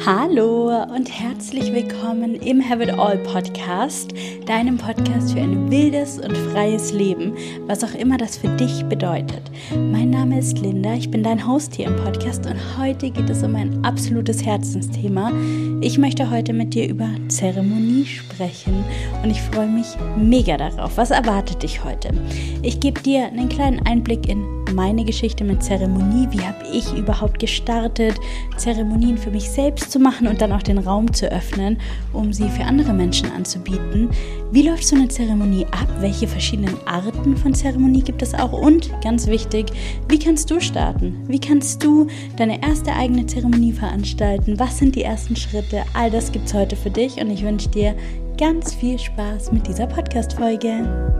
Hallo und herzlich willkommen im Have It All Podcast, deinem Podcast für ein wildes und freies Leben, was auch immer das für dich bedeutet. Mein Name ist Linda, ich bin dein Host hier im Podcast und heute geht es um ein absolutes Herzensthema. Ich möchte heute mit dir über Zeremonie sprechen und ich freue mich mega darauf. Was erwartet dich heute? Ich gebe dir einen kleinen Einblick in meine Geschichte mit Zeremonie. Wie habe ich überhaupt gestartet, Zeremonien für mich selbst zu machen und dann auch den Raum zu öffnen, um sie für andere Menschen anzubieten. Wie läuft so eine Zeremonie ab? Welche verschiedenen Arten von Zeremonie gibt es auch? Und ganz wichtig, wie kannst du starten? Wie kannst du deine erste eigene Zeremonie veranstalten? Was sind die ersten Schritte? All das gibt es heute für dich und ich wünsche dir ganz viel Spaß mit dieser Podcast-Folge.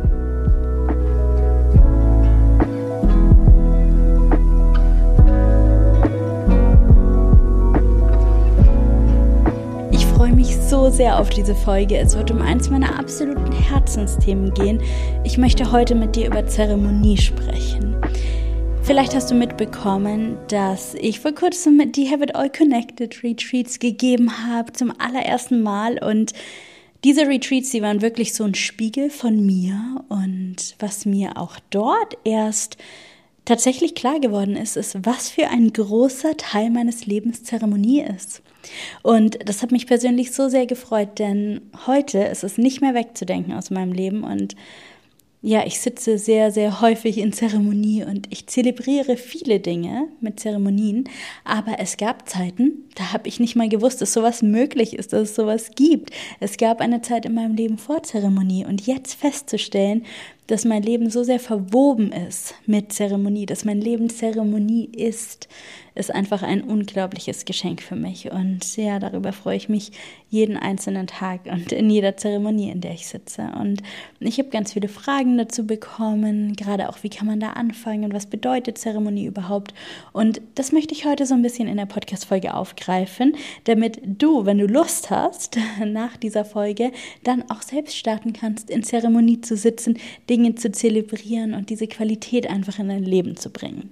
Ich freue mich so sehr auf diese Folge. Es wird um eins meiner absoluten Herzensthemen gehen. Ich möchte heute mit dir über Zeremonie sprechen. Vielleicht hast du mitbekommen, dass ich vor kurzem die Have It All Connected Retreats gegeben habe, zum allerersten Mal. Und diese Retreats, die waren wirklich so ein Spiegel von mir. Und was mir auch dort erst tatsächlich klar geworden ist, was für ein großer Teil meines Lebens Zeremonie ist. Und das hat mich persönlich so sehr gefreut, denn heute ist es nicht mehr wegzudenken aus meinem Leben und ja, ich sitze sehr, sehr häufig in Zeremonie und ich zelebriere viele Dinge mit Zeremonien, aber es gab Zeiten, da habe ich nicht mal gewusst, dass sowas möglich ist, dass es sowas gibt. Es gab eine Zeit in meinem Leben vor Zeremonie und jetzt festzustellen, dass mein Leben so sehr verwoben ist mit Zeremonie, dass mein Leben Zeremonie ist einfach ein unglaubliches Geschenk für mich. Und ja, darüber freue ich mich jeden einzelnen Tag und in jeder Zeremonie, in der ich sitze. Und ich habe ganz viele Fragen dazu bekommen, gerade auch, wie kann man da anfangen und was bedeutet Zeremonie überhaupt? Und das möchte ich heute so ein bisschen in der Podcast-Folge aufgreifen, damit du, wenn du Lust hast, nach dieser Folge dann auch selbst starten kannst, in Zeremonie zu sitzen, Dinge zu zelebrieren und diese Qualität einfach in dein Leben zu bringen.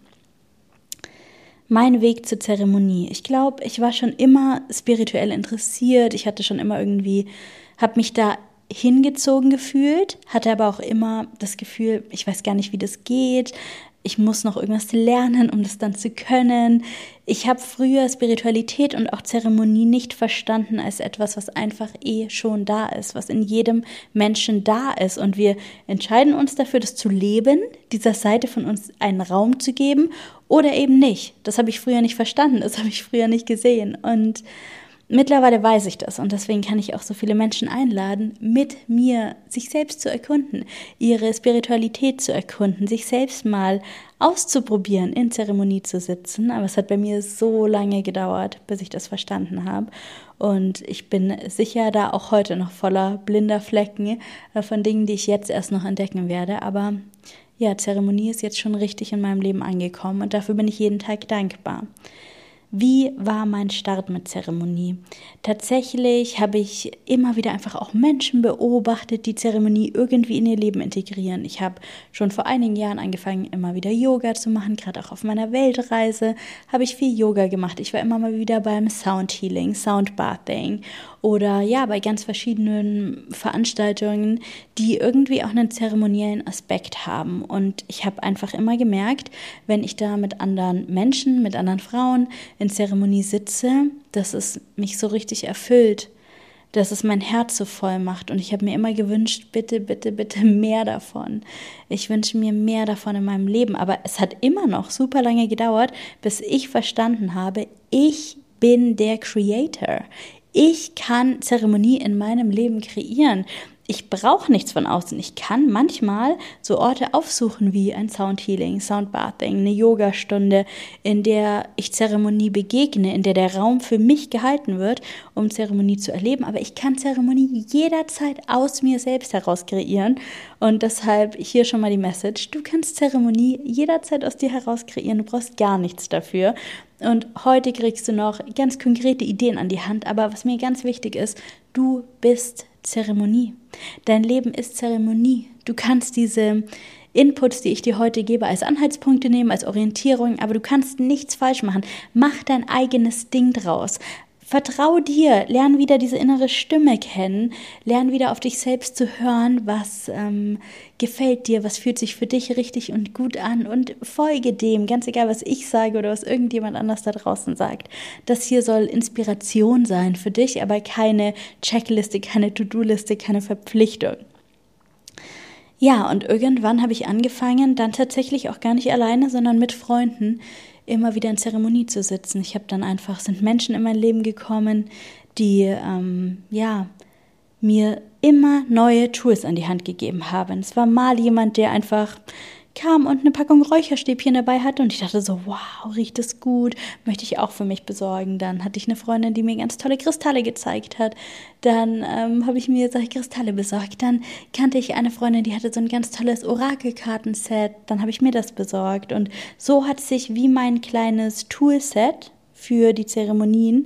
Mein Weg zur Zeremonie. Ich glaube, ich war schon immer spirituell interessiert. Ich hatte schon immer habe mich da hingezogen gefühlt, hatte aber auch immer das Gefühl, ich weiß gar nicht, wie das geht. Ich muss noch irgendwas lernen, um das dann zu können. Ich habe früher Spiritualität und auch Zeremonie nicht verstanden als etwas, was einfach schon da ist, was in jedem Menschen da ist. Und wir entscheiden uns dafür, das zu leben, dieser Seite von uns einen Raum zu geben oder eben nicht. Das habe ich früher nicht verstanden, das habe ich früher nicht gesehen. Und mittlerweile weiß ich das und deswegen kann ich auch so viele Menschen einladen, mit mir sich selbst zu erkunden, ihre Spiritualität zu erkunden, sich selbst mal auszuprobieren, in Zeremonie zu sitzen. Aber es hat bei mir so lange gedauert, bis ich das verstanden habe. Und ich bin sicher da auch heute noch voller blinder Flecken von Dingen, die ich jetzt erst noch entdecken werde. Aber ja, Zeremonie ist jetzt schon richtig in meinem Leben angekommen und dafür bin ich jeden Tag dankbar. Wie war mein Start mit Zeremonie? Tatsächlich habe ich immer wieder einfach auch Menschen beobachtet, die Zeremonie irgendwie in ihr Leben integrieren. Ich habe schon vor einigen Jahren angefangen, immer wieder Yoga zu machen. Gerade auch auf meiner Weltreise habe ich viel Yoga gemacht. Ich war immer mal wieder beim Sound Healing, Sound Bathing oder ja, bei ganz verschiedenen Veranstaltungen, die irgendwie auch einen zeremoniellen Aspekt haben. Und ich habe einfach immer gemerkt, wenn ich da mit anderen Menschen, mit anderen Frauen in Zeremonie sitze, dass es mich so richtig erfüllt, dass es mein Herz so voll macht. Und ich habe mir immer gewünscht, bitte, bitte, bitte mehr davon. Ich wünsche mir mehr davon in meinem Leben. Aber es hat immer noch super lange gedauert, bis ich verstanden habe, ich bin der Creator. Ich kann Zeremonie in meinem Leben kreieren. Ich brauche nichts von außen. Ich kann manchmal so Orte aufsuchen wie ein Sound Healing, Sound Bathing, eine Yogastunde, in der ich Zeremonie begegne, in der der Raum für mich gehalten wird, um Zeremonie zu erleben. Aber ich kann Zeremonie jederzeit aus mir selbst heraus kreieren. Und deshalb hier schon mal die Message. Du kannst Zeremonie jederzeit aus dir heraus kreieren. Du brauchst gar nichts dafür. Und heute kriegst du noch ganz konkrete Ideen an die Hand. Aber was mir ganz wichtig ist, du bist Zeremonie. Dein Leben ist Zeremonie. Du kannst diese Inputs, die ich dir heute gebe, als Anhaltspunkte nehmen, als Orientierung, aber du kannst nichts falsch machen. Mach dein eigenes Ding draus. vertrau dir, lern wieder diese innere Stimme kennen, lern wieder auf dich selbst zu hören, was gefällt dir, was fühlt sich für dich richtig und gut an und folge dem, ganz egal, was ich sage oder was irgendjemand anders da draußen sagt. Das hier soll Inspiration sein für dich, aber keine Checkliste, keine To-Do-Liste, keine Verpflichtung. Ja, und irgendwann habe ich angefangen, dann tatsächlich auch gar nicht alleine, sondern mit Freunden, immer wieder in Zeremonie zu sitzen. Sind Menschen in mein Leben gekommen, die mir immer neue Tools an die Hand gegeben haben. Es war mal jemand, der einfach kam und eine Packung Räucherstäbchen dabei hatte und ich dachte so, wow, riecht das gut, möchte ich auch für mich besorgen. Dann hatte ich eine Freundin, die mir ganz tolle Kristalle gezeigt hat. Dann habe ich mir solche Kristalle besorgt. Dann kannte ich eine Freundin, die hatte so ein ganz tolles Orakelkartenset. Dann habe ich mir das besorgt. Und so hat sich wie mein kleines Toolset für die Zeremonien,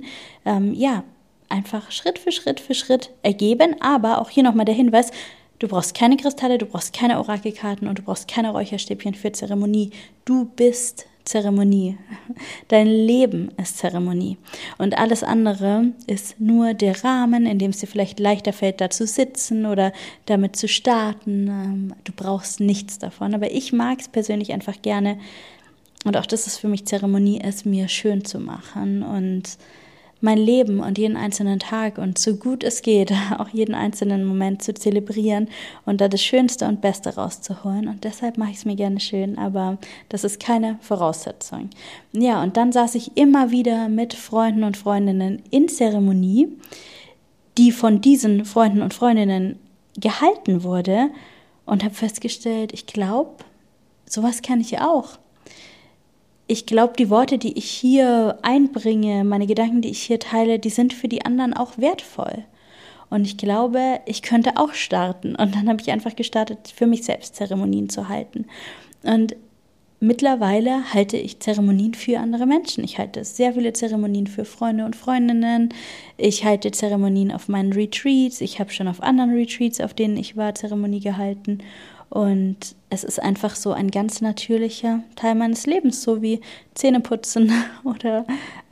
einfach Schritt für Schritt ergeben. Aber auch hier nochmal der Hinweis, du brauchst keine Kristalle, du brauchst keine Orakelkarten und du brauchst keine Räucherstäbchen für Zeremonie. Du bist Zeremonie. Dein Leben ist Zeremonie. Und alles andere ist nur der Rahmen, in dem es dir vielleicht leichter fällt, da zu sitzen oder damit zu starten. Du brauchst nichts davon. Aber ich mag es persönlich einfach gerne. Und auch das ist für mich Zeremonie, es mir schön zu machen und mein Leben und jeden einzelnen Tag und so gut es geht, auch jeden einzelnen Moment zu zelebrieren und da das Schönste und Beste rauszuholen. Und deshalb mache ich es mir gerne schön, aber das ist keine Voraussetzung. Ja, und dann saß ich immer wieder mit Freunden und Freundinnen in Zeremonie, die von diesen Freunden und Freundinnen gehalten wurde und habe festgestellt, ich glaube, sowas kann ich auch. Ich glaube, die Worte, die ich hier einbringe, meine Gedanken, die ich hier teile, die sind für die anderen auch wertvoll. Und ich glaube, ich könnte auch starten. Und dann habe ich einfach gestartet, für mich selbst Zeremonien zu halten. Und mittlerweile halte ich Zeremonien für andere Menschen. Ich halte sehr viele Zeremonien für Freunde und Freundinnen. Ich halte Zeremonien auf meinen Retreats. Ich habe schon auf anderen Retreats, auf denen ich war, Zeremonie gehalten. Und es ist einfach so ein ganz natürlicher Teil meines Lebens, so wie Zähneputzen oder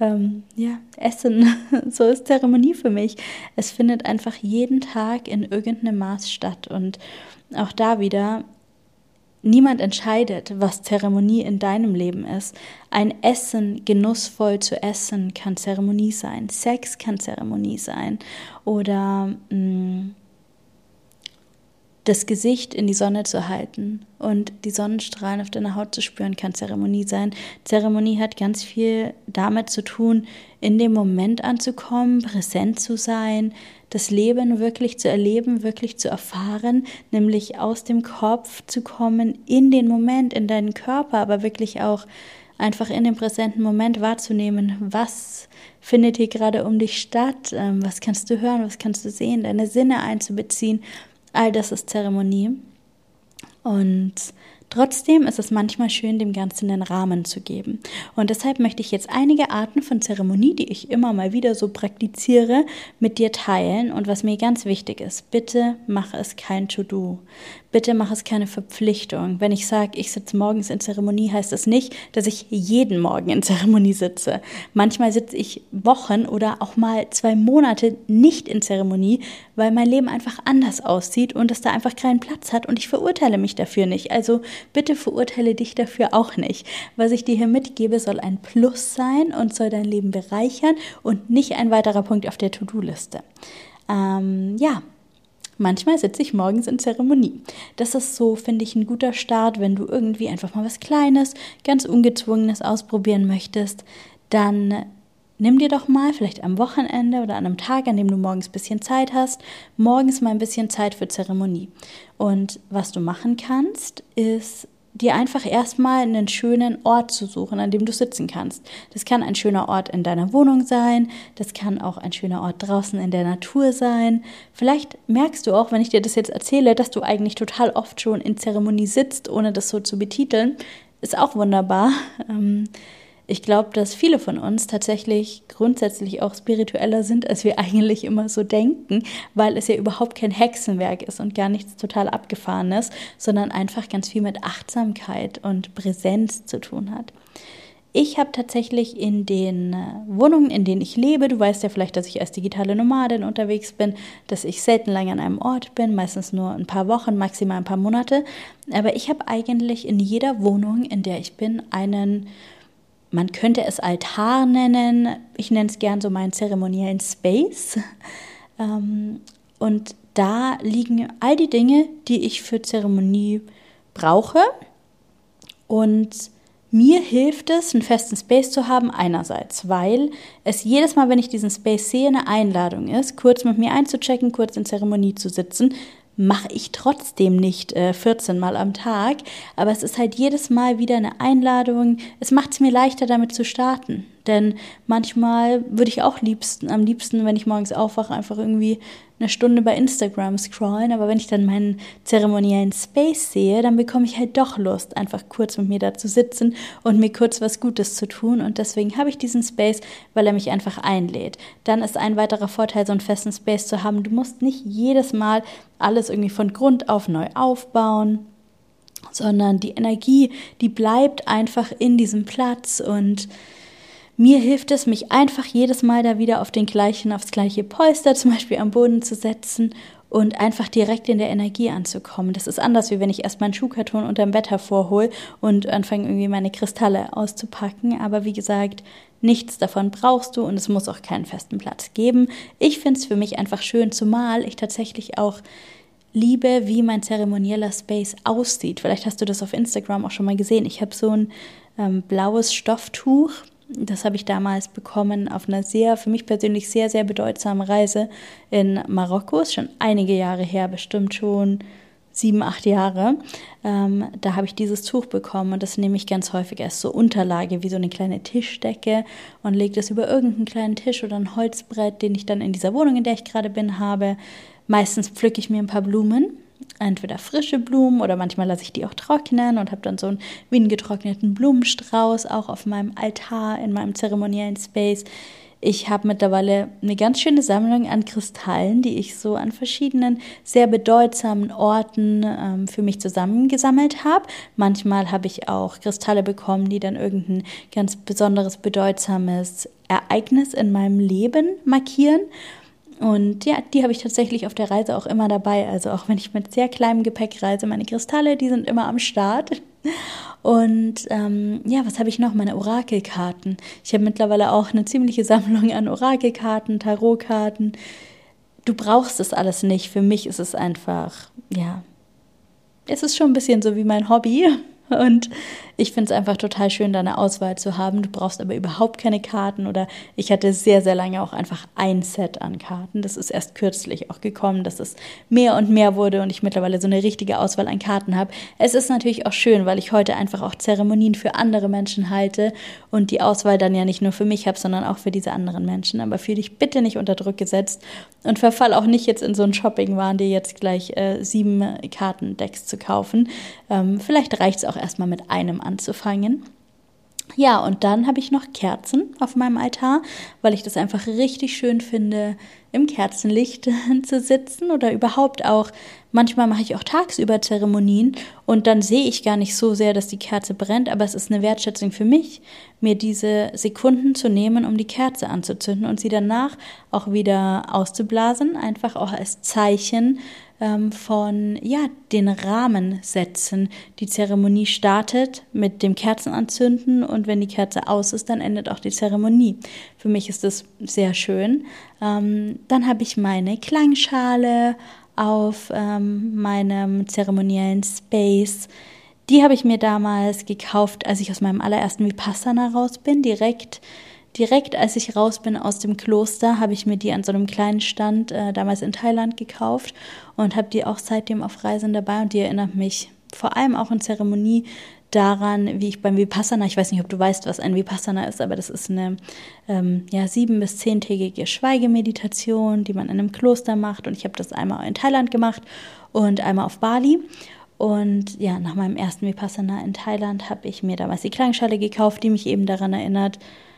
Essen. So ist Zeremonie für mich. Es findet einfach jeden Tag in irgendeinem Maß statt. Und auch da wieder, niemand entscheidet, was Zeremonie in deinem Leben ist. Ein Essen genussvoll zu essen kann Zeremonie sein. Sex kann Zeremonie sein. Oder das Gesicht in die Sonne zu halten und die Sonnenstrahlen auf deiner Haut zu spüren, kann Zeremonie sein. Zeremonie hat ganz viel damit zu tun, in dem Moment anzukommen, präsent zu sein, das Leben wirklich zu erleben, wirklich zu erfahren, nämlich aus dem Kopf zu kommen, in den Moment, in deinen Körper, aber wirklich auch einfach in dem präsenten Moment wahrzunehmen, was findet hier gerade um dich statt, was kannst du hören, was kannst du sehen, deine Sinne einzubeziehen. All das ist Zeremonie und trotzdem ist es manchmal schön, dem Ganzen einen Rahmen zu geben. Und deshalb möchte ich jetzt einige Arten von Zeremonie, die ich immer mal wieder so praktiziere, mit dir teilen. Und was mir ganz wichtig ist, bitte mach es kein To-Do. Bitte mach es keine Verpflichtung. Wenn ich sage, ich sitze morgens in Zeremonie, heißt das nicht, dass ich jeden Morgen in Zeremonie sitze. Manchmal sitze ich Wochen oder auch mal 2 Monate nicht in Zeremonie, weil mein Leben einfach anders aussieht und es da einfach keinen Platz hat und ich verurteile mich dafür nicht. Also bitte verurteile dich dafür auch nicht. Was ich dir hier mitgebe, soll ein Plus sein und soll dein Leben bereichern und nicht ein weiterer Punkt auf der To-Do-Liste. Manchmal sitze ich morgens in Zeremonie. Das ist so, finde ich, ein guter Start, wenn du irgendwie einfach mal was Kleines, ganz Ungezwungenes ausprobieren möchtest, dann nimm dir doch mal, vielleicht am Wochenende oder an einem Tag, an dem du morgens ein bisschen Zeit hast, morgens mal ein bisschen Zeit für Zeremonie. Und was du machen kannst, ist dir einfach erstmal einen schönen Ort zu suchen, an dem du sitzen kannst. Das kann ein schöner Ort in deiner Wohnung sein, das kann auch ein schöner Ort draußen in der Natur sein. Vielleicht merkst du auch, wenn ich dir das jetzt erzähle, dass du eigentlich total oft schon in Zeremonie sitzt, ohne das so zu betiteln. Ist auch wunderbar. Ich glaube, dass viele von uns tatsächlich grundsätzlich auch spiritueller sind, als wir eigentlich immer so denken, weil es ja überhaupt kein Hexenwerk ist und gar nichts total Abgefahrenes, sondern einfach ganz viel mit Achtsamkeit und Präsenz zu tun hat. Ich habe tatsächlich in den Wohnungen, in denen ich lebe, du weißt ja vielleicht, dass ich als digitale Nomadin unterwegs bin, dass ich selten lange an einem Ort bin, meistens nur ein paar Wochen, maximal ein paar Monate. Aber ich habe eigentlich in jeder Wohnung, in der ich bin, man könnte es Altar nennen, ich nenne es gern so meinen zeremoniellen Space. Und da liegen all die Dinge, die ich für Zeremonie brauche. Und mir hilft es, einen festen Space zu haben, einerseits, weil es jedes Mal, wenn ich diesen Space sehe, eine Einladung ist, kurz mit mir einzuchecken, kurz in Zeremonie zu sitzen. Mache ich trotzdem nicht 14 Mal am Tag, aber es ist halt jedes Mal wieder eine Einladung. Es macht es mir leichter, damit zu starten. Denn manchmal würde ich auch am liebsten, wenn ich morgens aufwache, einfach irgendwie eine Stunde bei Instagram scrollen. Aber wenn ich dann meinen zeremoniellen Space sehe, dann bekomme ich halt doch Lust, einfach kurz mit mir da zu sitzen und mir kurz was Gutes zu tun. Und deswegen habe ich diesen Space, weil er mich einfach einlädt. Dann ist ein weiterer Vorteil, so einen festen Space zu haben. Du musst nicht jedes Mal alles irgendwie von Grund auf neu aufbauen, sondern die Energie, die bleibt einfach in diesem Platz. Und mir hilft es, mich einfach jedes Mal da wieder aufs gleiche Polster, zum Beispiel am Boden zu setzen und einfach direkt in der Energie anzukommen. Das ist anders, wie wenn ich erst meinen Schuhkarton unterm Bett hervorhole und anfange irgendwie meine Kristalle auszupacken. Aber wie gesagt, nichts davon brauchst du und es muss auch keinen festen Platz geben. Ich finde es für mich einfach schön, zumal ich tatsächlich auch liebe, wie mein zeremonieller Space aussieht. Vielleicht hast du das auf Instagram auch schon mal gesehen. Ich habe so ein blaues Stofftuch. Das habe ich damals bekommen auf einer für mich persönlich sehr, sehr bedeutsamen Reise in Marokko. Ist schon einige Jahre her, bestimmt schon 7, 8 Jahre. Da habe ich dieses Tuch bekommen und das nehme ich ganz häufig als so Unterlage, wie so eine kleine Tischdecke und lege das über irgendeinen kleinen Tisch oder ein Holzbrett, den ich dann in dieser Wohnung, in der ich gerade bin, habe. Meistens pflücke ich mir ein paar Blumen. Entweder frische Blumen oder manchmal lasse ich die auch trocknen und habe dann so einen wie einen getrockneten Blumenstrauß auch auf meinem Altar in meinem zeremoniellen Space. Ich habe mittlerweile eine ganz schöne Sammlung an Kristallen, die ich so an verschiedenen sehr bedeutsamen Orten für mich zusammengesammelt habe. Manchmal habe ich auch Kristalle bekommen, die dann irgendein ganz besonderes, bedeutsames Ereignis in meinem Leben markieren. Und ja, die habe ich tatsächlich auf der Reise auch immer dabei. Also auch wenn ich mit sehr kleinem Gepäck reise, meine Kristalle, die sind immer am Start. Und ja, was habe ich noch? Meine Orakelkarten. Ich habe mittlerweile auch eine ziemliche Sammlung an Orakelkarten, Tarotkarten. Du brauchst das alles nicht. Für mich ist es einfach, ja, es ist schon ein bisschen so wie mein Hobby. Und ich finde es einfach total schön, da eine Auswahl zu haben. Du brauchst aber überhaupt keine Karten oder ich hatte sehr, sehr lange auch einfach ein Set an Karten. Das ist erst kürzlich auch gekommen, dass es mehr und mehr wurde und ich mittlerweile so eine richtige Auswahl an Karten habe. Es ist natürlich auch schön, weil ich heute einfach auch Zeremonien für andere Menschen halte und die Auswahl dann ja nicht nur für mich habe, sondern auch für diese anderen Menschen. Aber fühle dich bitte nicht unter Druck gesetzt und verfall auch nicht jetzt in so ein Shopping-Wahn, dir jetzt gleich 7 Kartendecks zu kaufen. Vielleicht reicht es auch erstmal mit einem anzufangen. Ja, und dann habe ich noch Kerzen auf meinem Altar, weil ich das einfach richtig schön finde, im Kerzenlicht zu sitzen oder überhaupt auch, manchmal mache ich auch tagsüber Zeremonien und dann sehe ich gar nicht so sehr, dass die Kerze brennt, aber es ist eine Wertschätzung für mich, mir diese Sekunden zu nehmen, um die Kerze anzuzünden und sie danach auch wieder auszublasen, einfach auch als Zeichen von ja, den Rahmen setzen. Die Zeremonie startet mit dem Kerzenanzünden und wenn die Kerze aus ist, dann endet auch die Zeremonie. Für mich ist das sehr schön. Dann habe ich meine Klangschale auf meinem zeremoniellen Space. Die habe ich mir damals gekauft, als ich aus meinem allerersten Vipassana raus bin, direkt als ich raus bin aus dem Kloster, habe ich mir die an so einem kleinen Stand damals in Thailand gekauft und habe die auch seitdem auf Reisen dabei und die erinnert mich vor allem auch in Zeremonie daran, wie ich beim Vipassana, ich weiß nicht, ob du weißt, was ein Vipassana ist, aber das ist eine 7- bis 10-tägige Schweigemeditation, die man in einem Kloster macht und ich habe das einmal in Thailand gemacht und einmal auf Bali. Und ja, nach meinem ersten Vipassana in Thailand habe ich mir damals die Klangschale gekauft, die mich eben daran erinnert,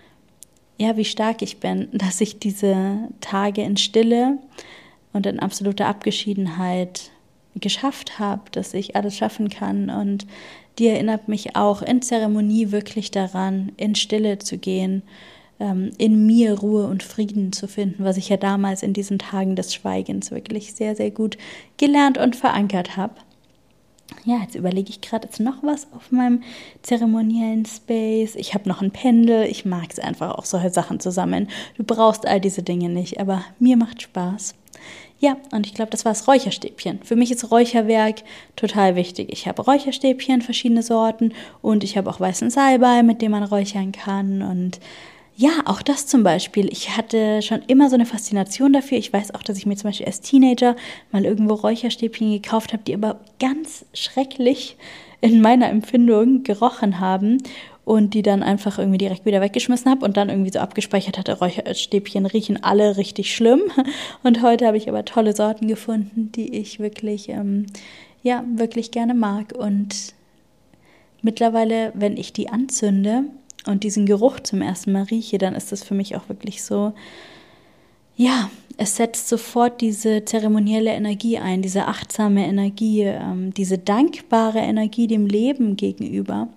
ja, wie stark ich bin, dass ich diese Tage in Stille und in absoluter Abgeschiedenheit geschafft habe, dass ich alles schaffen kann. Und die erinnert mich auch in Zeremonie wirklich daran, in Stille zu gehen, in mir Ruhe und Frieden zu finden, was ich ja damals in diesen Tagen des Schweigens wirklich sehr, sehr gut gelernt und verankert habe. Ja, jetzt überlege ich gerade jetzt noch was auf meinem zeremoniellen Space. Ich habe noch ein Pendel. Ich mag es einfach auch, solche Sachen zu sammeln. Du brauchst all diese Dinge nicht, aber mir macht Spaß. Ja, und ich glaube, das war das Räucherstäbchen. Für mich ist Räucherwerk total wichtig. Ich habe Räucherstäbchen, verschiedene Sorten, und ich habe auch weißen Salbei, mit dem man räuchern kann. Und ja, auch das zum Beispiel. Ich hatte schon immer so eine Faszination dafür. Ich weiß auch, dass ich mir zum Beispiel als Teenager mal irgendwo Räucherstäbchen gekauft habe, die aber ganz schrecklich in meiner Empfindung gerochen haben und die dann einfach irgendwie direkt wieder weggeschmissen habe und dann irgendwie so abgespeichert hatte, Räucherstäbchen riechen alle richtig schlimm. Und heute habe ich aber tolle Sorten gefunden, die ich wirklich, wirklich gerne mag. Und mittlerweile, wenn ich die anzünde und diesen Geruch zum ersten Mal rieche, dann ist das für mich auch wirklich so, ja, es setzt sofort diese zeremonielle Energie ein, diese achtsame Energie, diese dankbare Energie dem Leben gegenüber.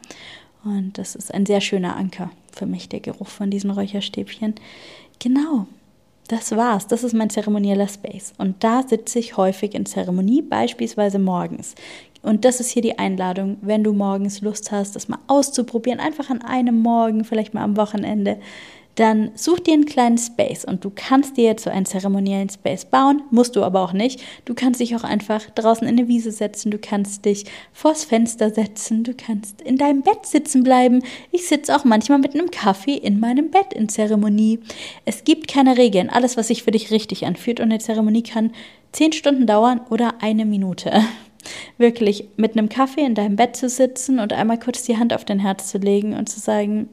Und das ist ein sehr schöner Anker für mich, der Geruch von diesen Räucherstäbchen. Genau, das war's. Das ist mein zeremonieller Space. Und da sitze ich häufig in Zeremonie, beispielsweise morgens. Und das ist hier die Einladung, wenn du morgens Lust hast, das mal auszuprobieren, einfach an einem Morgen, vielleicht mal am Wochenende, dann such dir einen kleinen Space und du kannst dir jetzt so einen zeremoniellen Space bauen, musst du aber auch nicht. Du kannst dich auch einfach draußen in eine Wiese setzen, du kannst dich vors Fenster setzen, du kannst in deinem Bett sitzen bleiben. Ich sitze auch manchmal mit einem Kaffee in meinem Bett in Zeremonie. Es gibt keine Regeln, alles, was sich für dich richtig anfühlt, und eine Zeremonie kann 10 Stunden dauern oder 1 Minute. Wirklich mit einem Kaffee in deinem Bett zu sitzen und einmal kurz die Hand auf dein Herz zu legen und zu sagen,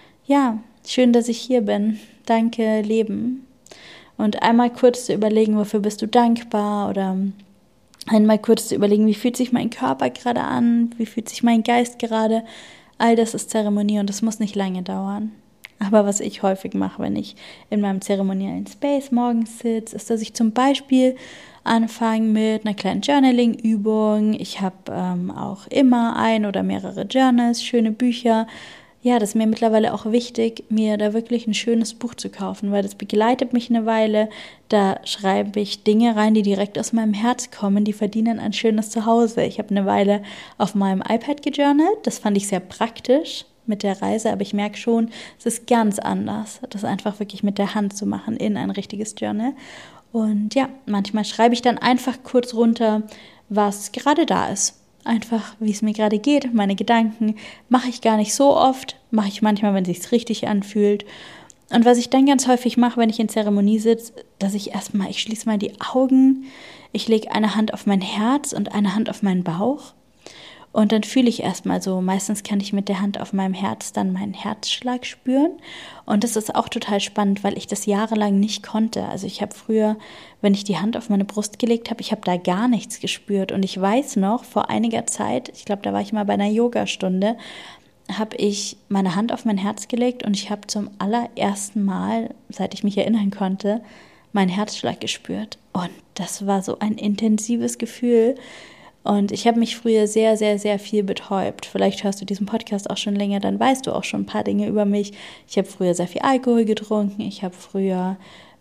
ja, schön, dass ich hier bin. Danke, Leben. Und einmal kurz zu überlegen, wofür bist du dankbar, oder einmal kurz zu überlegen, wie fühlt sich mein Körper gerade an, wie fühlt sich mein Geist gerade. All das ist Zeremonie und das muss nicht lange dauern. Aber was ich häufig mache, wenn ich in meinem zeremoniellen Space morgens sitze, ist, dass ich zum Beispiel anfange mit einer kleinen Journaling-Übung. Ich habe auch immer ein oder mehrere Journals, schöne Bücher. Ja, das ist mir mittlerweile auch wichtig, mir da wirklich ein schönes Buch zu kaufen, weil das begleitet mich eine Weile. Da schreibe ich Dinge rein, die direkt aus meinem Herz kommen, die verdienen ein schönes Zuhause. Ich habe eine Weile auf meinem iPad gejournalt, das fand ich sehr praktisch mit der Reise, aber ich merke schon, es ist ganz anders, das einfach wirklich mit der Hand zu machen in ein richtiges Journal. Und ja, manchmal schreibe ich dann einfach kurz runter, was gerade da ist. Einfach, wie es mir gerade geht, meine Gedanken mache ich gar nicht so oft, mache ich manchmal, wenn es sich richtig anfühlt. Und was ich dann ganz häufig mache, wenn ich in Zeremonie sitze, dass ich schließe mal die Augen, ich lege eine Hand auf mein Herz und eine Hand auf meinen Bauch. Und dann fühle ich erstmal so, meistens kann ich mit der Hand auf meinem Herz dann meinen Herzschlag spüren. Und das ist auch total spannend, weil ich das jahrelang nicht konnte. Also ich habe früher, wenn ich die Hand auf meine Brust gelegt habe, ich habe da gar nichts gespürt. Und ich weiß noch, vor einiger Zeit, ich glaube, da war ich mal bei einer Yogastunde, habe ich meine Hand auf mein Herz gelegt und ich habe zum allerersten Mal, seit ich mich erinnern konnte, meinen Herzschlag gespürt. Und das war so ein intensives Gefühl. Und ich habe mich früher sehr, sehr, sehr viel betäubt. Vielleicht hörst du diesen Podcast auch schon länger, dann weißt du auch schon ein paar Dinge über mich. Ich habe früher sehr viel Alkohol getrunken. Ich habe früher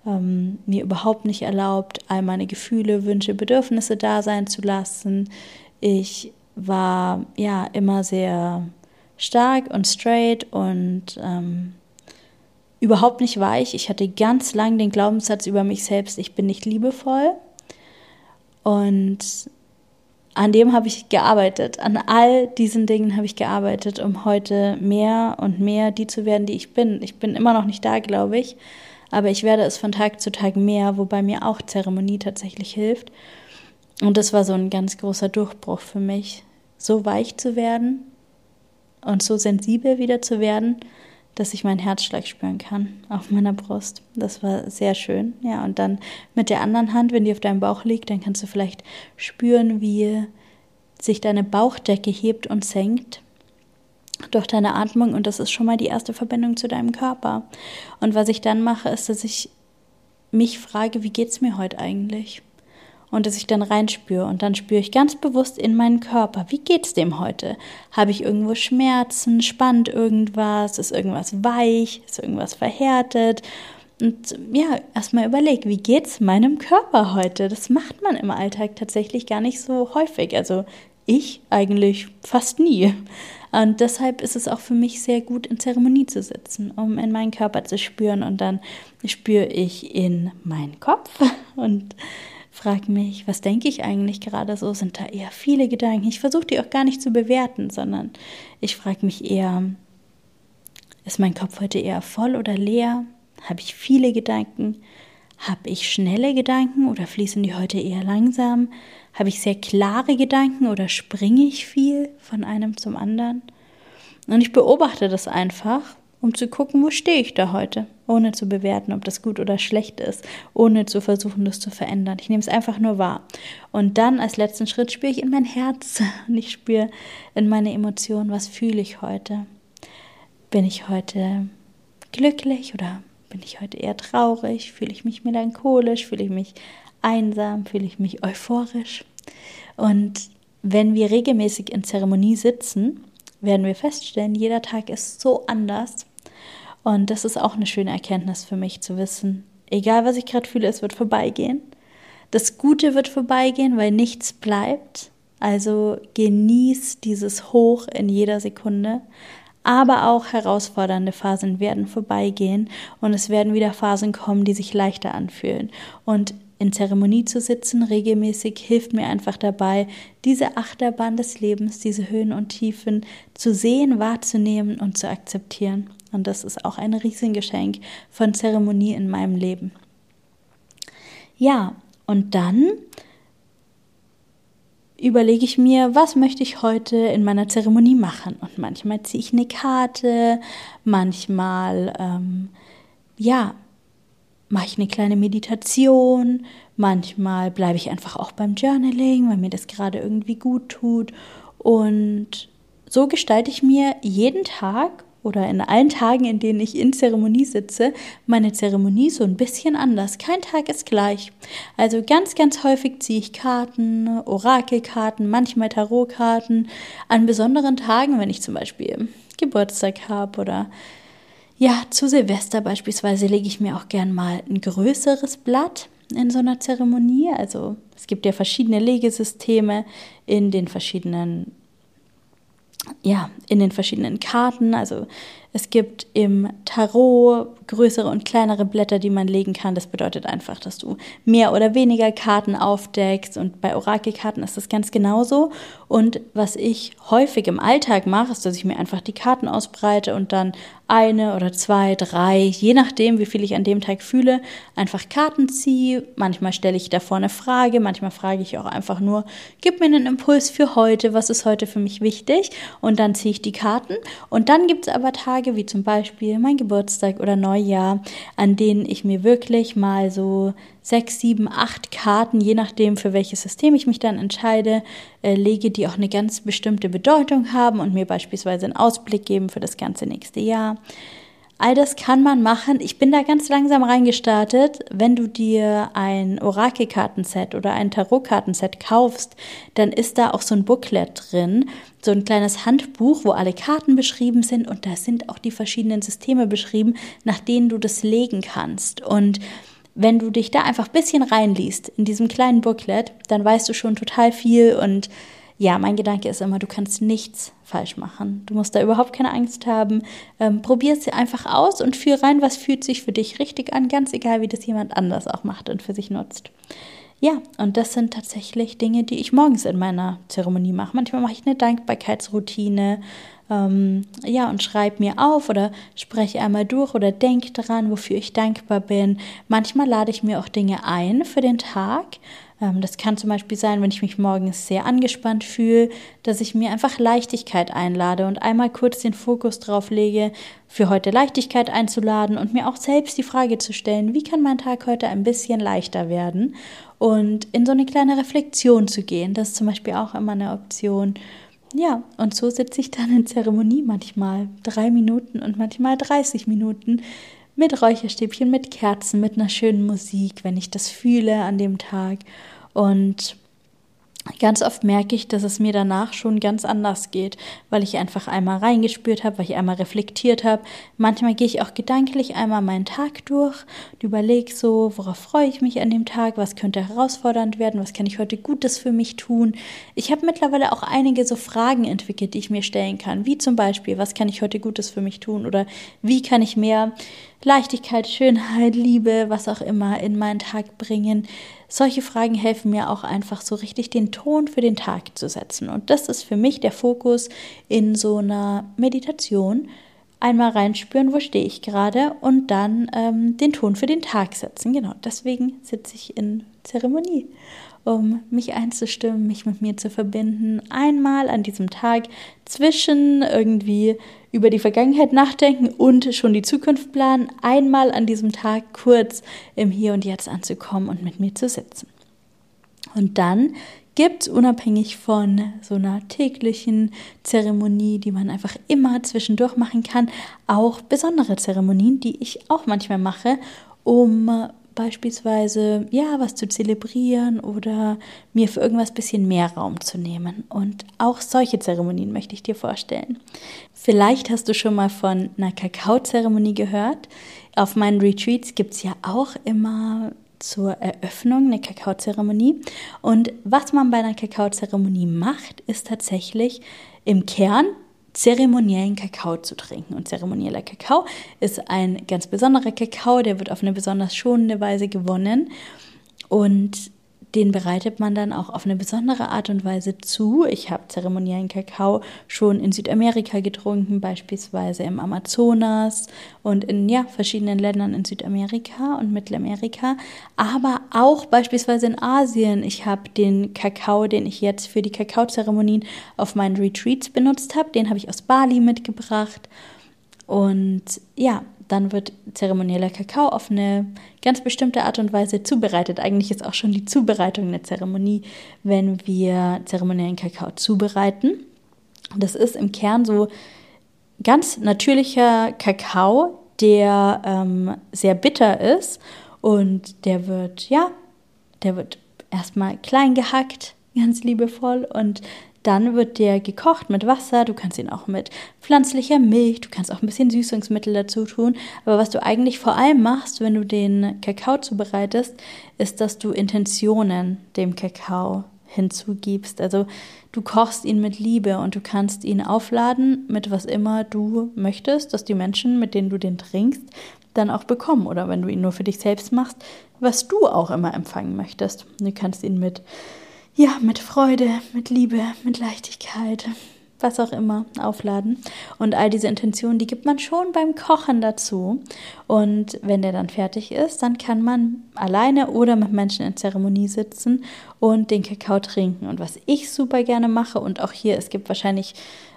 mir überhaupt nicht erlaubt, all meine Gefühle, Wünsche, Bedürfnisse da sein zu lassen. Ich war ja immer sehr stark und straight und überhaupt nicht weich. Ich hatte ganz lang den Glaubenssatz über mich selbst, ich bin nicht liebevoll. Und an dem habe ich gearbeitet, an all diesen Dingen habe ich gearbeitet, um heute mehr und mehr die zu werden, die ich bin. Ich bin immer noch nicht da, glaube ich, aber ich werde es von Tag zu Tag mehr, wobei mir auch Zeremonie tatsächlich hilft. Und das war so ein ganz großer Durchbruch für mich, so weich zu werden und so sensibel wieder zu werden, dass ich meinen Herzschlag spüren kann auf meiner Brust. Das war sehr schön. Ja, und dann mit der anderen Hand, wenn die auf deinem Bauch liegt, dann kannst du vielleicht spüren, wie sich deine Bauchdecke hebt und senkt durch deine Atmung. Und das ist schon mal die erste Verbindung zu deinem Körper. Und was ich dann mache, ist, dass ich mich frage, wie geht's mir heute eigentlich? und dass ich dann reinspüre und dann spüre ich ganz bewusst in meinen Körper, wie geht's dem heute? Habe ich irgendwo Schmerzen, spannt irgendwas, ist irgendwas weich, ist irgendwas verhärtet? Und ja, erstmal überleg, wie geht's meinem Körper heute? Das macht man im Alltag tatsächlich gar nicht so häufig. Also ich eigentlich fast nie. Und deshalb ist es auch für mich sehr gut, in Zeremonie zu sitzen, um in meinen Körper zu spüren. Und dann spüre ich in meinen Kopf und frage mich, was denke ich eigentlich gerade so? Sind da eher viele Gedanken? Ich versuche die auch gar nicht zu bewerten, sondern ich frage mich eher, ist mein Kopf heute eher voll oder leer? Habe ich viele Gedanken? Habe ich schnelle Gedanken oder fließen die heute eher langsam? Habe ich sehr klare Gedanken oder springe ich viel von einem zum anderen? Und ich beobachte das einfach, um zu gucken, wo stehe ich da heute, ohne zu bewerten, ob das gut oder schlecht ist, ohne zu versuchen, das zu verändern. Ich nehme es einfach nur wahr. Und dann als letzten Schritt spüre ich in mein Herz und ich spüre in meine Emotionen, was fühle ich heute? Bin ich heute glücklich oder bin ich heute eher traurig? Fühle ich mich melancholisch? Fühle ich mich einsam? Fühle ich mich euphorisch? Und wenn wir regelmäßig in Zeremonie sitzen, werden wir feststellen, jeder Tag ist so anders. Und das ist auch eine schöne Erkenntnis für mich zu wissen. Egal, was ich gerade fühle, es wird vorbeigehen. Das Gute wird vorbeigehen, weil nichts bleibt. Also genieß dieses Hoch in jeder Sekunde. Aber auch herausfordernde Phasen werden vorbeigehen und es werden wieder Phasen kommen, die sich leichter anfühlen. Und in Zeremonie zu sitzen regelmäßig hilft mir einfach dabei, diese Achterbahn des Lebens, diese Höhen und Tiefen zu sehen, wahrzunehmen und zu akzeptieren. Und das ist auch ein Riesengeschenk von Zeremonie in meinem Leben. Ja, und dann überlege ich mir, was möchte ich heute in meiner Zeremonie machen. Und manchmal ziehe ich eine Karte, manchmal, mache ich eine kleine Meditation, manchmal bleibe ich einfach auch beim Journaling, weil mir das gerade irgendwie gut tut. Und so gestalte ich mir jeden Tag oder in allen Tagen, in denen ich in Zeremonie sitze, meine Zeremonie so ein bisschen anders. Kein Tag ist gleich. Also ganz, ganz häufig ziehe ich Karten, Orakelkarten, manchmal Tarotkarten. An besonderen Tagen, wenn ich zum Beispiel Geburtstag habe oder ja, zu Silvester beispielsweise lege ich mir auch gern mal ein größeres Blatt in so einer Zeremonie. Also es gibt ja verschiedene Legesysteme in den verschiedenen Karten. Also es gibt im Tarot größere und kleinere Blätter, die man legen kann. Das bedeutet einfach, dass du mehr oder weniger Karten aufdeckst. Und bei Orakelkarten ist das ganz genauso. Und was ich häufig im Alltag mache, ist, dass ich mir einfach die Karten ausbreite und dann eine oder zwei, drei, je nachdem, wie viel ich an dem Tag fühle, einfach Karten ziehe. Manchmal stelle ich davor eine Frage, manchmal frage ich auch einfach nur, gib mir einen Impuls für heute, was ist heute für mich wichtig? Und dann ziehe ich die Karten. Und dann gibt es aber Tage, wie zum Beispiel mein Geburtstag oder Neujahr, an denen ich mir wirklich mal so 6, 7, 8 Karten, je nachdem für welches System ich mich dann entscheide, lege, die auch eine ganz bestimmte Bedeutung haben und mir beispielsweise einen Ausblick geben für das ganze nächste Jahr. All das kann man machen. Ich bin da ganz langsam reingestartet. Wenn du dir ein Orakelkartenset oder ein Tarotkartenset kaufst, dann ist da auch so ein Booklet drin, so ein kleines Handbuch, wo alle Karten beschrieben sind und da sind auch die verschiedenen Systeme beschrieben, nach denen du das legen kannst. Und wenn du dich da einfach ein bisschen reinliest in diesem kleinen Booklet, dann weißt du schon total viel und ja, mein Gedanke ist immer, du kannst nichts falsch machen. Du musst da überhaupt keine Angst haben. Probier es einfach aus und fühl rein, was fühlt sich für dich richtig an, ganz egal, wie das jemand anders auch macht und für sich nutzt. Ja, und das sind tatsächlich Dinge, die ich morgens in meiner Zeremonie mache. Manchmal mache ich eine Dankbarkeitsroutine, und schreibe mir auf oder spreche einmal durch oder denke daran, wofür ich dankbar bin. Manchmal lade ich mir auch Dinge ein für den Tag. Das kann zum Beispiel sein, wenn ich mich morgens sehr angespannt fühle, dass ich mir einfach Leichtigkeit einlade und einmal kurz den Fokus drauf lege, für heute Leichtigkeit einzuladen und mir auch selbst die Frage zu stellen, wie kann mein Tag heute ein bisschen leichter werden und in so eine kleine Reflexion zu gehen. Das ist zum Beispiel auch immer eine Option. Ja, und so sitze ich dann in Zeremonie manchmal 3 Minuten und manchmal 30 Minuten mit Räucherstäbchen, mit Kerzen, mit einer schönen Musik, wenn ich das fühle an dem Tag. Und ganz oft merke ich, dass es mir danach schon ganz anders geht, weil ich einfach einmal reingespürt habe, weil ich einmal reflektiert habe. Manchmal gehe ich auch gedanklich einmal meinen Tag durch und überlege so, worauf freue ich mich an dem Tag, was könnte herausfordernd werden, was kann ich heute Gutes für mich tun. Ich habe mittlerweile auch einige so Fragen entwickelt, die ich mir stellen kann, wie zum Beispiel, was kann ich heute Gutes für mich tun oder wie kann ich mehr Leichtigkeit, Schönheit, Liebe, was auch immer in meinen Tag bringen. Solche Fragen helfen mir auch einfach so richtig den Ton für den Tag zu setzen. Und das ist für mich der Fokus in so einer Meditation. Einmal reinspüren, wo stehe ich gerade und dann den Ton für den Tag setzen. Genau, deswegen sitze ich in Zeremonie, um mich einzustimmen, mich mit mir zu verbinden. Einmal an diesem Tag zwischen irgendwie über die Vergangenheit nachdenken und schon die Zukunft planen. Einmal an diesem Tag kurz im Hier und Jetzt anzukommen und mit mir zu sitzen. Und dann gibt es unabhängig von so einer täglichen Zeremonie, die man einfach immer zwischendurch machen kann, auch besondere Zeremonien, die ich auch manchmal mache, um beispielsweise was zu zelebrieren oder mir für irgendwas ein bisschen mehr Raum zu nehmen. Und auch solche Zeremonien möchte ich dir vorstellen. Vielleicht hast du schon mal von einer Kakaozeremonie gehört. Auf meinen Retreats gibt es ja auch immer zur Eröffnung eine Kakaozeremonie. Und was man bei einer Kakaozeremonie macht, ist tatsächlich im Kern zeremoniellen Kakao zu trinken. Und zeremonieller Kakao ist ein ganz besonderer Kakao, der wird auf eine besonders schonende Weise gewonnen und den bereitet man dann auch auf eine besondere Art und Weise zu. Ich habe zeremoniellen Kakao schon in Südamerika getrunken, beispielsweise im Amazonas und in verschiedenen Ländern in Südamerika und Mittelamerika, aber auch beispielsweise in Asien. Ich habe den Kakao, den ich jetzt für die Kakaozeremonien auf meinen Retreats benutzt habe, den habe ich aus Bali mitgebracht. Und dann wird zeremonieller Kakao auf eine ganz bestimmte Art und Weise zubereitet. Eigentlich ist auch schon die Zubereitung eine Zeremonie, wenn wir zeremoniellen Kakao zubereiten. Das ist im Kern so ganz natürlicher Kakao, der sehr bitter ist und der wird erstmal klein gehackt, ganz liebevoll, und dann wird der gekocht mit Wasser. Du kannst ihn auch mit pflanzlicher Milch, du kannst auch ein bisschen Süßungsmittel dazu tun. Aber was du eigentlich vor allem machst, wenn du den Kakao zubereitest, ist, dass du Intentionen dem Kakao hinzugibst. Also du kochst ihn mit Liebe und du kannst ihn aufladen mit was immer du möchtest, dass die Menschen, mit denen du den trinkst, dann auch bekommen. Oder wenn du ihn nur für dich selbst machst, was du auch immer empfangen möchtest. Du kannst ihn mit Freude, mit Liebe, mit Leichtigkeit, was auch immer, aufladen. Und all diese Intentionen, die gibt man schon beim Kochen dazu. Und wenn der dann fertig ist, dann kann man alleine oder mit Menschen in Zeremonie sitzen und den Kakao trinken. Und was ich super gerne mache, und auch hier, es gibt wahrscheinlich,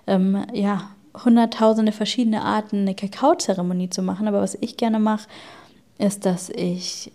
hunderttausende verschiedene Arten, eine Kakaozeremonie zu machen. Aber was ich gerne mache, ist, dass ich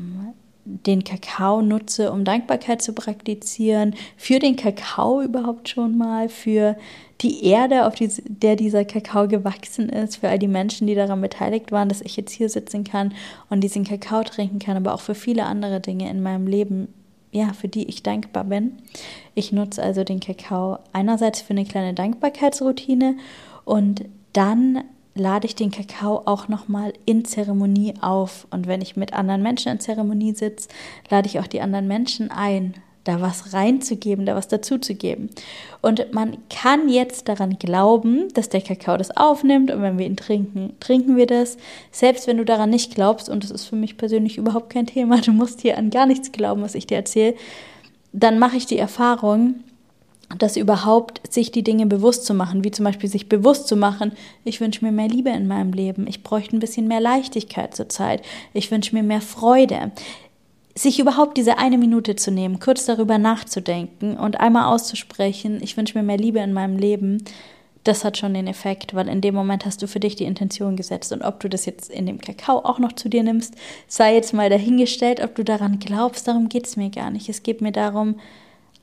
den Kakao nutze, um Dankbarkeit zu praktizieren, für den Kakao überhaupt schon mal, für die Erde, auf der dieser Kakao gewachsen ist, für all die Menschen, die daran beteiligt waren, dass ich jetzt hier sitzen kann und diesen Kakao trinken kann, aber auch für viele andere Dinge in meinem Leben, für die ich dankbar bin. Ich nutze also den Kakao einerseits für eine kleine Dankbarkeitsroutine und dann lade ich den Kakao auch nochmal in Zeremonie auf. Und wenn ich mit anderen Menschen in Zeremonie sitze, lade ich auch die anderen Menschen ein, da was reinzugeben, da was dazuzugeben. Und man kann jetzt daran glauben, dass der Kakao das aufnimmt, und wenn wir ihn trinken, trinken wir das. Selbst wenn du daran nicht glaubst, und das ist für mich persönlich überhaupt kein Thema, du musst hier an gar nichts glauben, was ich dir erzähle, dann mache ich die Erfahrung, dass überhaupt sich die Dinge bewusst zu machen, wie zum Beispiel sich bewusst zu machen, ich wünsche mir mehr Liebe in meinem Leben, ich bräuchte ein bisschen mehr Leichtigkeit zur Zeit, ich wünsche mir mehr Freude. Sich überhaupt diese 1 Minute zu nehmen, kurz darüber nachzudenken und einmal auszusprechen, ich wünsche mir mehr Liebe in meinem Leben, das hat schon den Effekt, weil in dem Moment hast du für dich die Intention gesetzt. Und ob du das jetzt in dem Kakao auch noch zu dir nimmst, sei jetzt mal dahingestellt, ob du daran glaubst, darum geht es mir gar nicht. Es geht mir darum,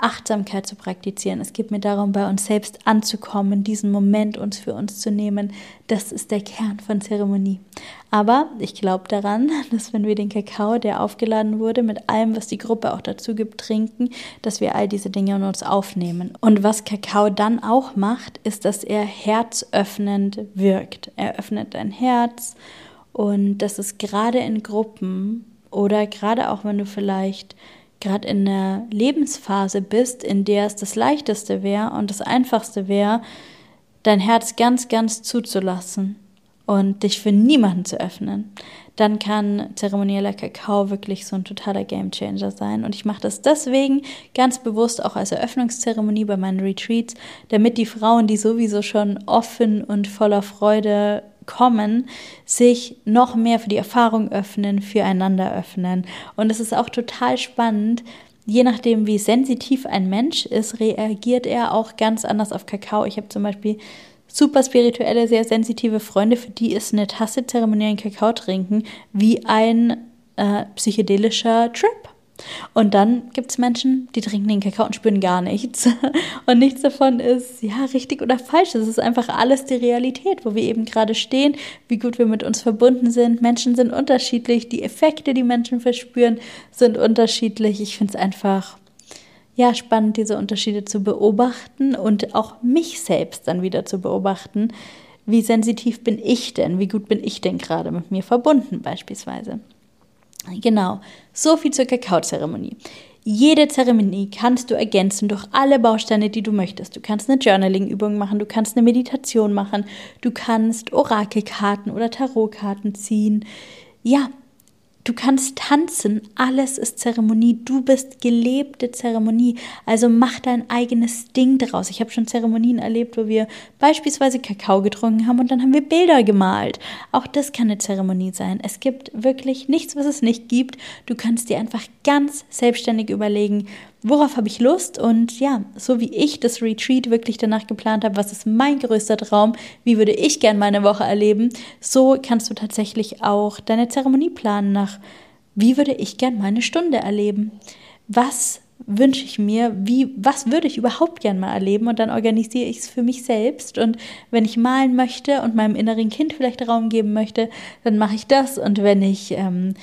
Achtsamkeit zu praktizieren. Es geht mir darum, bei uns selbst anzukommen, diesen Moment uns für uns zu nehmen. Das ist der Kern von Zeremonie. Aber ich glaube daran, dass wenn wir den Kakao, der aufgeladen wurde, mit allem, was die Gruppe auch dazu gibt, trinken, dass wir all diese Dinge in uns aufnehmen. Und was Kakao dann auch macht, ist, dass er herzöffnend wirkt. Er öffnet dein Herz und das ist gerade in Gruppen oder gerade auch, wenn du vielleicht gerade in einer Lebensphase bist, in der es das Leichteste wäre und das Einfachste wäre, dein Herz ganz, ganz zuzulassen und dich für niemanden zu öffnen, dann kann zeremonieller Kakao wirklich so ein totaler Gamechanger sein. Und ich mache das deswegen ganz bewusst auch als Eröffnungszeremonie bei meinen Retreats, damit die Frauen, die sowieso schon offen und voller Freude kommen, sich noch mehr für die Erfahrung öffnen, füreinander öffnen. Und es ist auch total spannend, je nachdem, wie sensitiv ein Mensch ist, reagiert er auch ganz anders auf Kakao. Ich habe zum Beispiel super spirituelle, sehr sensitive Freunde, für die ist eine Tasse zeremoniellen Kakao trinken wie ein psychedelischer Trip. Und dann gibt es Menschen, die trinken den Kakao und spüren gar nichts. Und nichts davon ist ja richtig oder falsch. Es ist einfach alles die Realität, wo wir eben gerade stehen, wie gut wir mit uns verbunden sind. Menschen sind unterschiedlich, die Effekte, die Menschen verspüren, sind unterschiedlich. Ich finde es einfach spannend, diese Unterschiede zu beobachten und auch mich selbst dann wieder zu beobachten. Wie sensitiv bin ich denn? Wie gut bin ich denn gerade mit mir verbunden beispielsweise? Genau, so viel zur Kakaozeremonie. Jede Zeremonie kannst du ergänzen durch alle Bausteine, die du möchtest. Du kannst eine Journaling-Übung machen, du kannst eine Meditation machen, du kannst Orakelkarten oder Tarotkarten ziehen. Ja, du kannst tanzen, alles ist Zeremonie, du bist gelebte Zeremonie, also mach dein eigenes Ding draus. Ich habe schon Zeremonien erlebt, wo wir beispielsweise Kakao getrunken haben und dann haben wir Bilder gemalt. Auch das kann eine Zeremonie sein. Es gibt wirklich nichts, was es nicht gibt. Du kannst dir einfach ganz selbstständig überlegen, worauf habe ich Lust und ja, so wie ich das Retreat wirklich danach geplant habe, was ist mein größter Traum, wie würde ich gern meine Woche erleben, so kannst du tatsächlich auch deine Zeremonie planen nach, wie würde ich gern meine Stunde erleben, was wünsche ich mir, was würde ich überhaupt gern mal erleben und dann organisiere ich es für mich selbst und wenn ich malen möchte und meinem inneren Kind vielleicht Raum geben möchte, dann mache ich das und wenn ich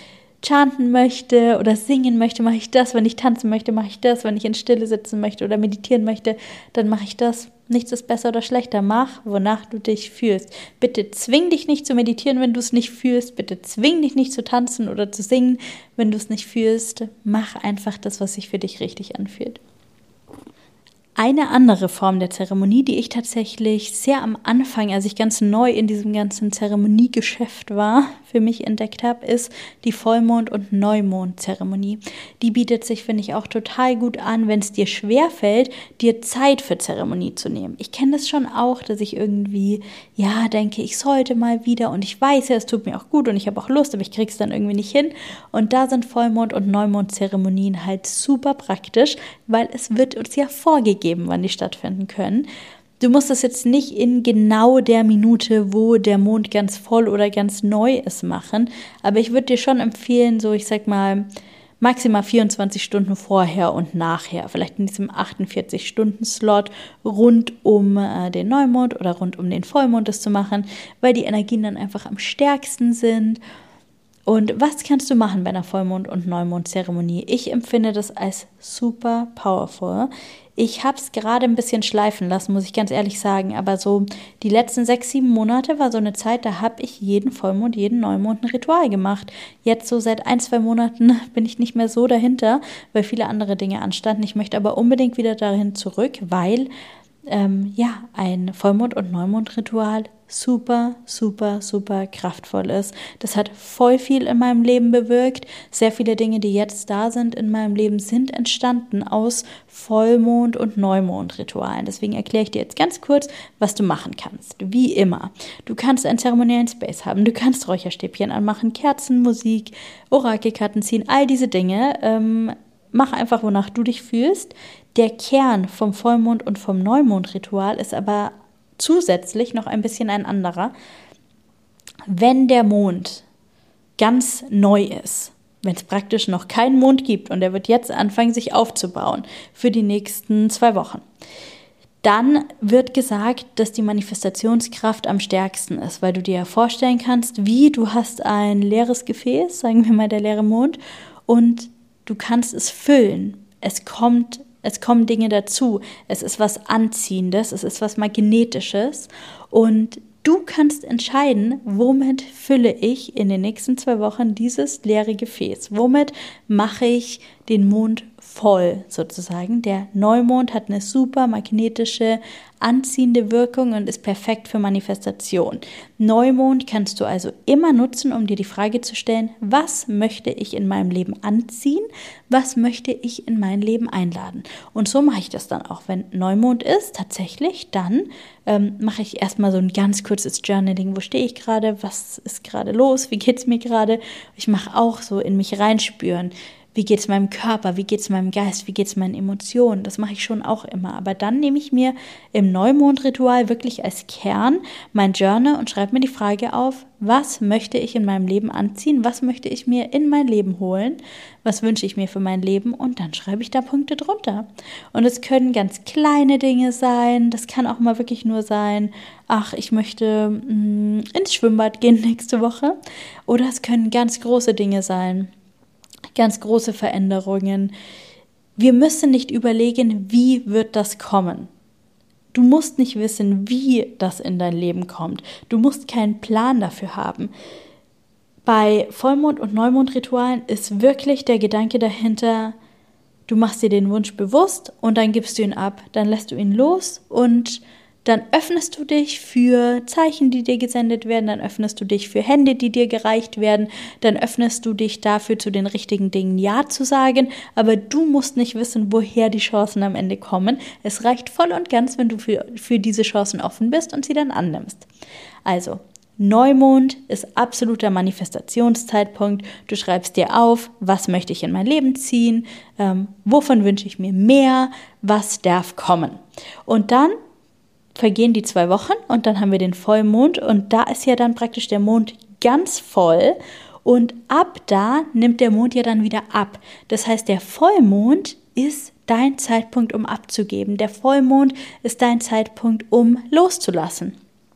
chanten möchte oder singen möchte, mache ich das. Wenn ich tanzen möchte, mache ich das. Wenn ich in Stille sitzen möchte oder meditieren möchte, dann mache ich das. Nichts ist besser oder schlechter. Mach, wonach du dich fühlst. Bitte zwing dich nicht zu meditieren, wenn du es nicht fühlst. Bitte zwing dich nicht zu tanzen oder zu singen, wenn du es nicht fühlst. Mach einfach das, was sich für dich richtig anfühlt. Eine andere Form der Zeremonie, die ich tatsächlich sehr am Anfang, als ich ganz neu in diesem ganzen Zeremoniegeschäft war, für mich entdeckt habe, ist die Vollmond- und Neumond-Zeremonie. Die bietet sich, finde ich, auch total gut an, wenn es dir schwerfällt, dir Zeit für Zeremonie zu nehmen. Ich kenne das schon auch, dass ich irgendwie, denke, ich sollte mal wieder und ich weiß ja, es tut mir auch gut und ich habe auch Lust, aber ich kriege es dann irgendwie nicht hin. Und da sind Vollmond- und Neumond-Zeremonien halt super praktisch, weil es wird uns ja vorgegeben, wann die stattfinden können. Du musst das jetzt nicht in genau der Minute, wo der Mond ganz voll oder ganz neu ist, machen. Aber ich würde dir schon empfehlen, so ich sag mal, maximal 24 Stunden vorher und nachher. Vielleicht in diesem 48-Stunden-Slot rund um den Neumond oder rund um den Vollmond das zu machen, weil die Energien dann einfach am stärksten sind. Und was kannst du machen bei einer Vollmond- und Neumond-Zeremonie? Ich empfinde das als super powerful. Ich habe es gerade ein bisschen schleifen lassen, muss ich ganz ehrlich sagen. Aber so die letzten 6, 7 Monate war so eine Zeit, da habe ich jeden Vollmond, jeden Neumond ein Ritual gemacht. Jetzt so seit 1, 2 Monaten bin ich nicht mehr so dahinter, weil viele andere Dinge anstanden. Ich möchte aber unbedingt wieder dahin zurück, weil ein Vollmond- und Neumond-Ritual super, super, super kraftvoll ist. Das hat voll viel in meinem Leben bewirkt. Sehr viele Dinge, die jetzt da sind in meinem Leben, sind entstanden aus Vollmond- und Neumond-Ritualen. Deswegen erkläre ich dir jetzt ganz kurz, was du machen kannst. Wie immer. Du kannst einen zeremoniellen Space haben, du kannst Räucherstäbchen anmachen, Kerzen, Musik, Orakelkarten ziehen, all diese Dinge. Mach einfach, wonach du dich fühlst. Der Kern vom Vollmond- und vom Neumond-Ritual ist aber zusätzlich noch ein bisschen ein anderer. Wenn der Mond ganz neu ist, wenn es praktisch noch keinen Mond gibt und der wird jetzt anfangen, sich aufzubauen für die nächsten 2 Wochen. Dann wird gesagt, dass die Manifestationskraft am stärksten ist, weil du dir ja vorstellen kannst, wie du hast ein leeres Gefäß, sagen wir mal der leere Mond, und du kannst es füllen. Es kommen Dinge dazu. Es ist was Anziehendes, es ist was Magnetisches und du kannst entscheiden, womit fülle ich in den nächsten 2 Wochen dieses leere Gefäß. Womit mache ich den Mond voll sozusagen. Der Neumond hat eine super magnetische, anziehende Wirkung und ist perfekt für Manifestation. Neumond kannst du also immer nutzen, um dir die Frage zu stellen, was möchte ich in meinem Leben anziehen, was möchte ich in mein Leben einladen. Und so mache ich das dann auch, wenn Neumond ist, tatsächlich, dann mache ich erstmal so ein ganz kurzes Journaling, wo stehe ich gerade, was ist gerade los, wie geht es mir gerade. Ich mache auch so in mich reinspüren, wie geht es meinem Körper, wie geht es meinem Geist, wie geht es meinen Emotionen, das mache ich schon auch immer. Aber dann nehme ich mir im Neumondritual wirklich als Kern mein Journal und schreibe mir die Frage auf, was möchte ich in meinem Leben anziehen, was möchte ich mir in mein Leben holen, was wünsche ich mir für mein Leben und dann schreibe ich da Punkte drunter. Und es können ganz kleine Dinge sein, das kann auch mal wirklich nur sein, ach, ich möchte ins Schwimmbad gehen nächste Woche, oder es können ganz große Dinge sein. Ganz große Veränderungen. Wir müssen nicht überlegen, wie wird das kommen. Du musst nicht wissen, wie das in dein Leben kommt. Du musst keinen Plan dafür haben. Bei Vollmond- und Neumondritualen ist wirklich der Gedanke dahinter, du machst dir den Wunsch bewusst und dann gibst du ihn ab. Dann lässt du ihn los und dann öffnest du dich für Zeichen, die dir gesendet werden, dann öffnest du dich für Hände, die dir gereicht werden, dann öffnest du dich dafür, zu den richtigen Dingen Ja zu sagen, aber du musst nicht wissen, woher die Chancen am Ende kommen. Es reicht voll und ganz, wenn du für diese Chancen offen bist und sie dann annimmst. Also, Neumond ist absoluter Manifestationszeitpunkt. Du schreibst dir auf, was möchte ich in mein Leben ziehen, wovon wünsche ich mir mehr, was darf kommen. Und dann vergehen die 2 Wochen und dann haben wir den Vollmond und da ist ja dann praktisch der Mond ganz voll und ab da nimmt der Mond ja dann wieder ab. Das heißt, der Vollmond ist dein Zeitpunkt, um abzugeben. Der Vollmond ist dein Zeitpunkt, um loszulassen.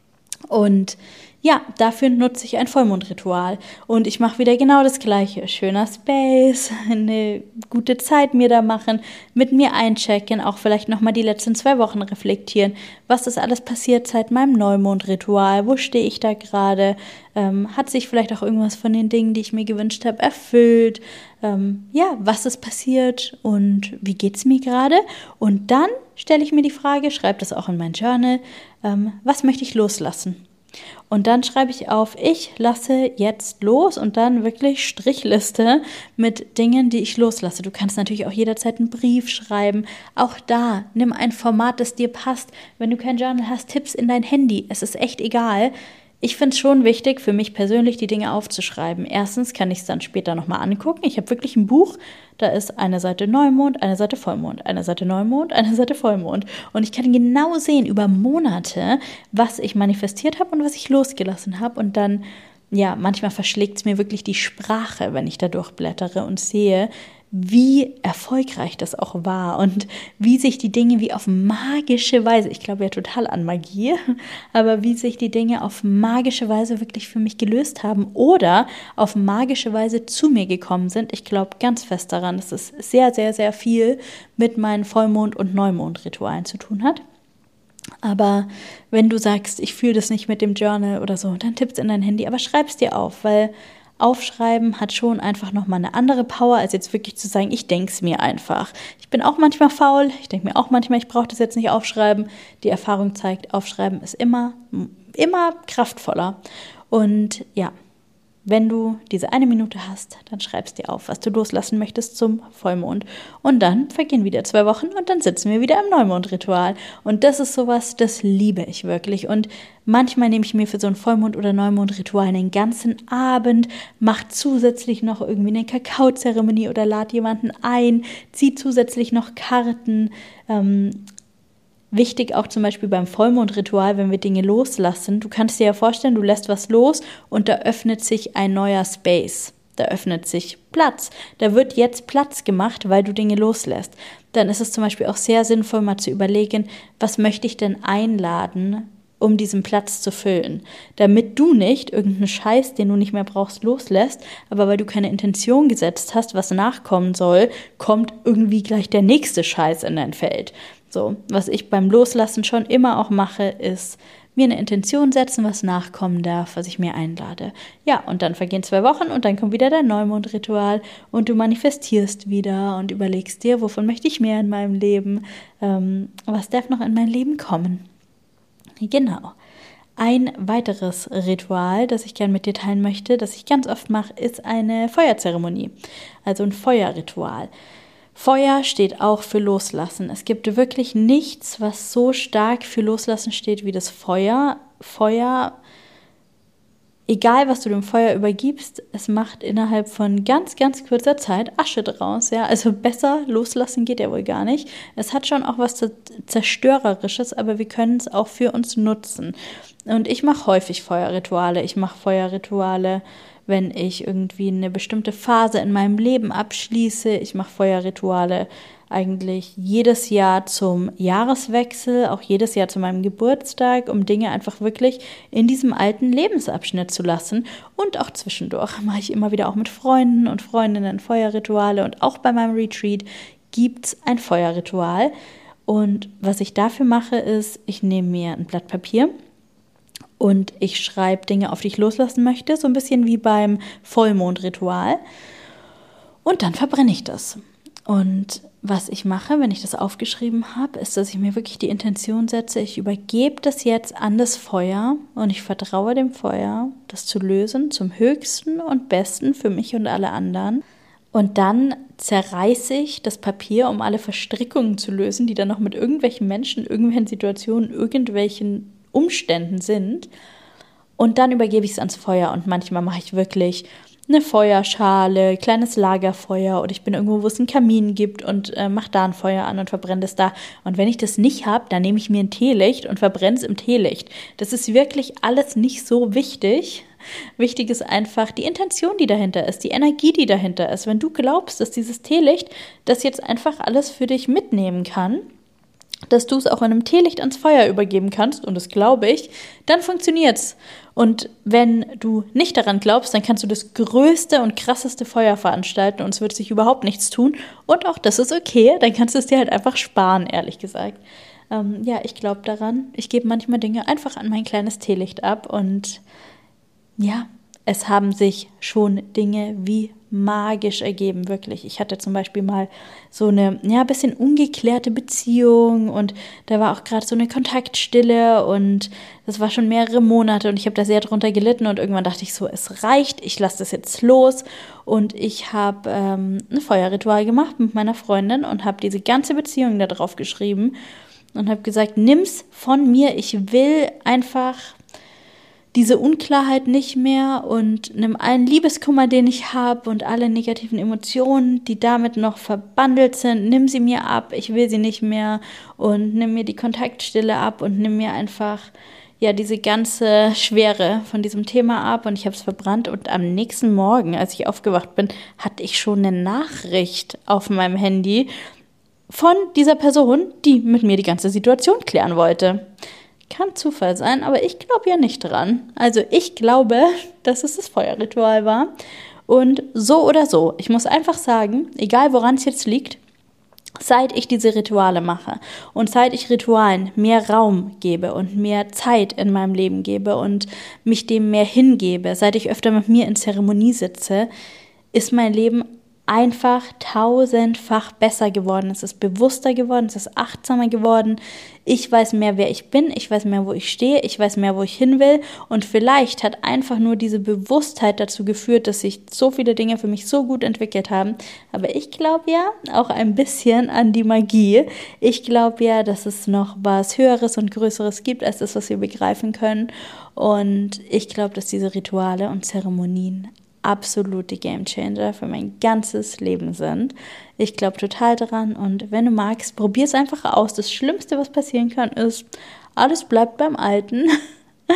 Und ja, dafür nutze ich ein Vollmondritual und ich mache wieder genau das Gleiche. Schöner Space, eine gute Zeit mir da machen, mit mir einchecken, auch vielleicht nochmal die letzten 2 Wochen reflektieren. Was ist alles passiert seit meinem Neumondritual? Wo stehe ich da gerade? Hat sich vielleicht auch irgendwas von den Dingen, die ich mir gewünscht habe, erfüllt? Ja, was ist passiert und wie geht's mir gerade? Und dann stelle ich mir die Frage, schreibe das auch in mein Journal, was möchte ich loslassen? Und dann schreibe ich auf, ich lasse jetzt los und dann wirklich Strichliste mit Dingen, die ich loslasse. Du kannst natürlich auch jederzeit einen Brief schreiben. Auch da, nimm ein Format, das dir passt. Wenn du kein Journal hast, Tipps in dein Handy. Es ist echt egal. Ich finde es schon wichtig, für mich persönlich die Dinge aufzuschreiben. Erstens kann ich es dann später nochmal angucken. Ich habe wirklich ein Buch, da ist eine Seite Neumond, eine Seite Vollmond, eine Seite Neumond, eine Seite Vollmond. Und ich kann genau sehen über Monate, was ich manifestiert habe und was ich losgelassen habe. Und dann, ja, manchmal verschlägt es mir wirklich die Sprache, wenn ich da durchblättere und sehe, wie erfolgreich das auch war und wie sich die Dinge wie auf magische Weise, ich glaube ja total an Magie, aber wie sich die Dinge auf magische Weise wirklich für mich gelöst haben oder auf magische Weise zu mir gekommen sind. Ich glaube ganz fest daran, dass es sehr, sehr, sehr viel mit meinen Vollmond- und Neumond-Ritualen zu tun hat. Aber wenn du sagst, ich fühle das nicht mit dem Journal oder so, dann tipp's in dein Handy, aber schreib's dir auf, weil Aufschreiben hat schon einfach nochmal eine andere Power, als jetzt wirklich zu sagen, ich denke es mir einfach. Ich bin auch manchmal faul, ich denke mir auch manchmal, ich brauche das jetzt nicht aufschreiben. Die Erfahrung zeigt, Aufschreiben ist immer kraftvoller. Und ja, wenn du diese 1 Minute hast, dann schreibst dir auf, was du loslassen möchtest zum Vollmond. Und dann vergehen wieder 2 Wochen und dann sitzen wir wieder im Neumondritual. Und das ist sowas, das liebe ich wirklich. Und manchmal nehme ich mir für so ein Vollmond- oder Neumondritual einen ganzen Abend, mache zusätzlich noch irgendwie eine Kakaozeremonie oder lade jemanden ein, ziehe zusätzlich noch Karten. Wichtig auch zum Beispiel beim Vollmondritual, wenn wir Dinge loslassen. Du kannst dir ja vorstellen, du lässt was los und da öffnet sich ein neuer Space. Da öffnet sich Platz. Da wird jetzt Platz gemacht, weil du Dinge loslässt. Dann ist es zum Beispiel auch sehr sinnvoll, mal zu überlegen, was möchte ich denn einladen, um diesen Platz zu füllen. Damit du nicht irgendeinen Scheiß, den du nicht mehr brauchst, loslässt, aber weil du keine Intention gesetzt hast, was nachkommen soll, kommt irgendwie gleich der nächste Scheiß in dein Feld. So, was ich beim Loslassen schon immer auch mache, ist mir eine Intention setzen, was nachkommen darf, was ich mir einlade. Ja, und dann vergehen 2 Wochen und dann kommt wieder dein Neumondritual und du manifestierst wieder und überlegst dir, wovon möchte ich mehr in meinem Leben, was darf noch in mein Leben kommen. Genau. Ein weiteres Ritual, das ich gerne mit dir teilen möchte, das ich ganz oft mache, ist eine Feuerzeremonie, also ein Feuerritual. Feuer steht auch für Loslassen. Es gibt wirklich nichts, was so stark für Loslassen steht wie das Feuer. Feuer, egal was du dem Feuer übergibst, es macht innerhalb von ganz, ganz kurzer Zeit Asche draus. Ja? Also besser loslassen geht ja wohl gar nicht. Es hat schon auch was Zerstörerisches, aber wir können es auch für uns nutzen. Und ich mache häufig Feuerrituale. Ich mache Feuerrituale, wenn ich irgendwie eine bestimmte Phase in meinem Leben abschließe. Ich mache Feuerrituale eigentlich jedes Jahr zum Jahreswechsel, auch jedes Jahr zu meinem Geburtstag, um Dinge einfach wirklich in diesem alten Lebensabschnitt zu lassen. Und auch zwischendurch mache ich immer wieder auch mit Freunden und Freundinnen Feuerrituale. Und auch bei meinem Retreat gibt es ein Feuerritual. Und was ich dafür mache, ist, ich nehme mir ein Blatt Papier und ich schreibe Dinge auf, die ich loslassen möchte, so ein bisschen wie beim Vollmondritual. Und dann verbrenne ich das. Und was ich mache, wenn ich das aufgeschrieben habe, ist, dass ich mir wirklich die Intention setze, ich übergebe das jetzt an das Feuer und ich vertraue dem Feuer, das zu lösen zum Höchsten und Besten für mich und alle anderen. Und dann zerreiße ich das Papier, um alle Verstrickungen zu lösen, die dann noch mit irgendwelchen Menschen, irgendwelchen Situationen, irgendwelchen Umständen sind. Und dann übergebe ich es ans Feuer und manchmal mache ich wirklich eine Feuerschale, kleines Lagerfeuer oder ich bin irgendwo, wo es einen Kamin gibt und mache da ein Feuer an und verbrenne es da. Und wenn ich das nicht habe, dann nehme ich mir ein Teelicht und verbrenne es im Teelicht. Das ist wirklich alles nicht so wichtig. Wichtig ist einfach die Intention, die dahinter ist, die Energie, die dahinter ist. Wenn du glaubst, dass dieses Teelicht das jetzt einfach alles für dich mitnehmen kann, dass du es auch in einem Teelicht ans Feuer übergeben kannst, und das glaube ich, dann funktioniert's. Und wenn du nicht daran glaubst, dann kannst du das größte und krasseste Feuer veranstalten und es wird sich überhaupt nichts tun. Und auch das ist okay, dann kannst du es dir halt einfach sparen, ehrlich gesagt. Ja, ich glaube daran. Ich gebe manchmal Dinge einfach an mein kleines Teelicht ab und ja, es haben sich schon Dinge wie magisch ergeben, wirklich. Ich hatte zum Beispiel mal so eine, ja, bisschen ungeklärte Beziehung und da war auch gerade so eine Kontaktstille und das war schon mehrere Monate und ich habe da sehr drunter gelitten und irgendwann dachte ich so, es reicht, ich lasse das jetzt los und ich habe ein Feuerritual gemacht mit meiner Freundin und habe diese ganze Beziehung da drauf geschrieben und habe gesagt, nimm's von mir, ich will einfach diese Unklarheit nicht mehr und nimm allen Liebeskummer, den ich habe und alle negativen Emotionen, die damit noch verbandelt sind, nimm sie mir ab, ich will sie nicht mehr und nimm mir die Kontaktstille ab und nimm mir einfach ja diese ganze Schwere von diesem Thema ab und ich habe es verbrannt und am nächsten Morgen, als ich aufgewacht bin, hatte ich schon eine Nachricht auf meinem Handy von dieser Person, die mit mir die ganze Situation klären wollte. Kann Zufall sein, aber ich glaube ja nicht dran. Also ich glaube, dass es das Feuerritual war. Und so oder so, ich muss einfach sagen, egal woran es jetzt liegt, seit ich diese Rituale mache und seit ich Ritualen mehr Raum gebe und mehr Zeit in meinem Leben gebe und mich dem mehr hingebe, seit ich öfter mit mir in Zeremonie sitze, ist mein Leben einfach 1000-fach besser geworden. Es ist bewusster geworden, es ist achtsamer geworden. Ich weiß mehr, wer ich bin, ich weiß mehr, wo ich stehe, ich weiß mehr, wo ich hin will. Und vielleicht hat einfach nur diese Bewusstheit dazu geführt, dass sich so viele Dinge für mich so gut entwickelt haben. Aber ich glaube ja auch ein bisschen an die Magie. Ich glaube ja, dass es noch was Höheres und Größeres gibt, als das, was wir begreifen können. Und ich glaube, dass diese Rituale und Zeremonien absolute Gamechanger für mein ganzes Leben sind. Ich glaube total dran und wenn du magst, probier es einfach aus. Das Schlimmste, was passieren kann, ist, alles bleibt beim Alten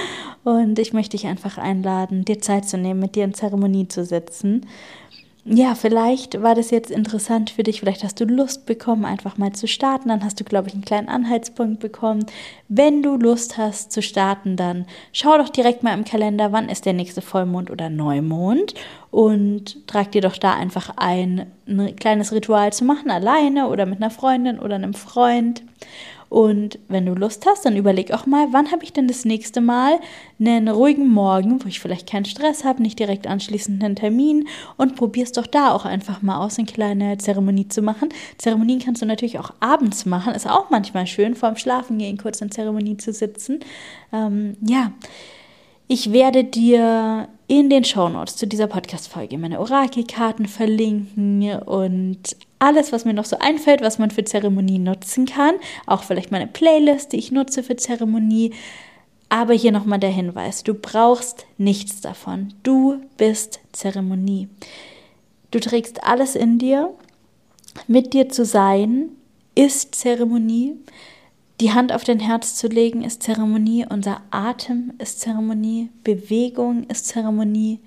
Und ich möchte dich einfach einladen, dir Zeit zu nehmen, mit dir in Zeremonie zu sitzen. Ja, vielleicht war das jetzt interessant für dich, vielleicht hast du Lust bekommen, einfach mal zu starten, dann hast du, glaube ich, einen kleinen Anhaltspunkt bekommen. Wenn du Lust hast zu starten, dann schau doch direkt mal im Kalender, wann ist der nächste Vollmond oder Neumond und trag dir doch da einfach ein kleines Ritual zu machen, alleine oder mit einer Freundin oder einem Freund. Und wenn du Lust hast, dann überleg auch mal, wann habe ich denn das nächste Mal einen ruhigen Morgen, wo ich vielleicht keinen Stress habe, nicht direkt anschließend einen Termin und probier's doch da auch einfach mal aus, eine kleine Zeremonie zu machen. Zeremonien kannst du natürlich auch abends machen, ist auch manchmal schön, vorm Schlafengehen kurz in Zeremonie zu sitzen. Ich werde dir in den Shownotes zu dieser Podcast-Folge meine Orakelkarten verlinken und alles, was mir noch so einfällt, was man für Zeremonie nutzen kann. Auch vielleicht meine Playlist, die ich nutze für Zeremonie. Aber hier nochmal der Hinweis, du brauchst nichts davon. Du bist Zeremonie. Du trägst alles in dir. Mit dir zu sein ist Zeremonie. Die Hand auf dein Herz zu legen ist Zeremonie, unser Atem ist Zeremonie, Bewegung ist Zeremonie.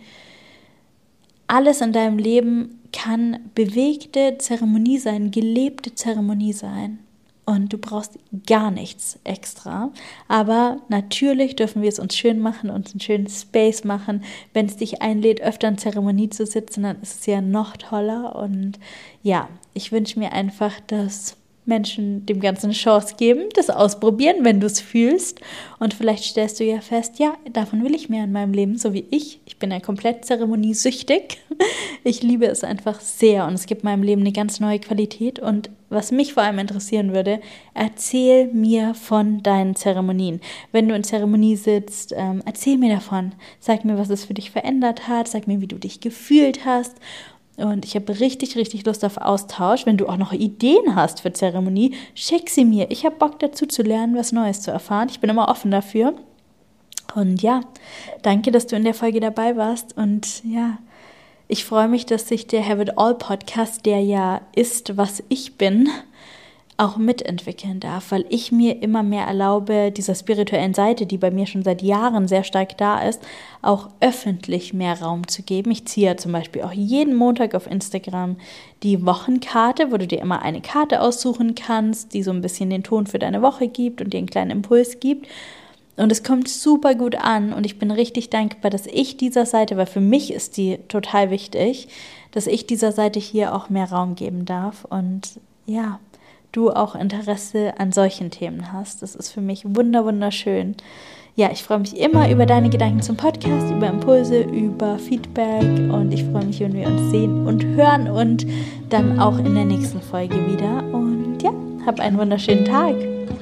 Alles in deinem Leben kann bewegte Zeremonie sein, gelebte Zeremonie sein. Und du brauchst gar nichts extra. Aber natürlich dürfen wir es uns schön machen, uns einen schönen Space machen. Wenn es dich einlädt, öfter in Zeremonie zu sitzen, dann ist es ja noch toller. Und ja, ich wünsche mir einfach, dass Menschen dem Ganzen eine Chance geben, das ausprobieren, wenn du es fühlst. Und vielleicht stellst du ja fest, ja, davon will ich mehr in meinem Leben, so wie ich. Ich bin ja komplett zeremoniesüchtig. Ich liebe es einfach sehr und es gibt meinem Leben eine ganz neue Qualität. Und was mich vor allem interessieren würde, erzähl mir von deinen Zeremonien. Wenn du in Zeremonie sitzt, erzähl mir davon. Sag mir, was es für dich verändert hat. Sag mir, wie du dich gefühlt hast. Und ich habe richtig, richtig Lust auf Austausch. Wenn du auch noch Ideen hast für Zeremonie, schick sie mir. Ich habe Bock dazu zu lernen, was Neues zu erfahren. Ich bin immer offen dafür. Und ja, danke, dass du in der Folge dabei warst. Und ja, ich freue mich, dass sich der Have It All Podcast, der ja ist, was ich bin, auch mitentwickeln darf, weil ich mir immer mehr erlaube, dieser spirituellen Seite, die bei mir schon seit Jahren sehr stark da ist, auch öffentlich mehr Raum zu geben. Ich ziehe ja zum Beispiel auch jeden Montag auf Instagram die Wochenkarte, wo du dir immer eine Karte aussuchen kannst, die so ein bisschen den Ton für deine Woche gibt und dir einen kleinen Impuls gibt. Und es kommt super gut an und ich bin richtig dankbar, dass ich dieser Seite, weil für mich ist die total wichtig, dass ich dieser Seite hier auch mehr Raum geben darf und ja, du auch Interesse an solchen Themen hast. Das ist für mich wunderschön. Ja, ich freue mich immer über deine Gedanken zum Podcast, über Impulse, über Feedback und ich freue mich, wenn wir uns sehen und hören und dann auch in der nächsten Folge wieder. Und ja, hab einen wunderschönen Tag.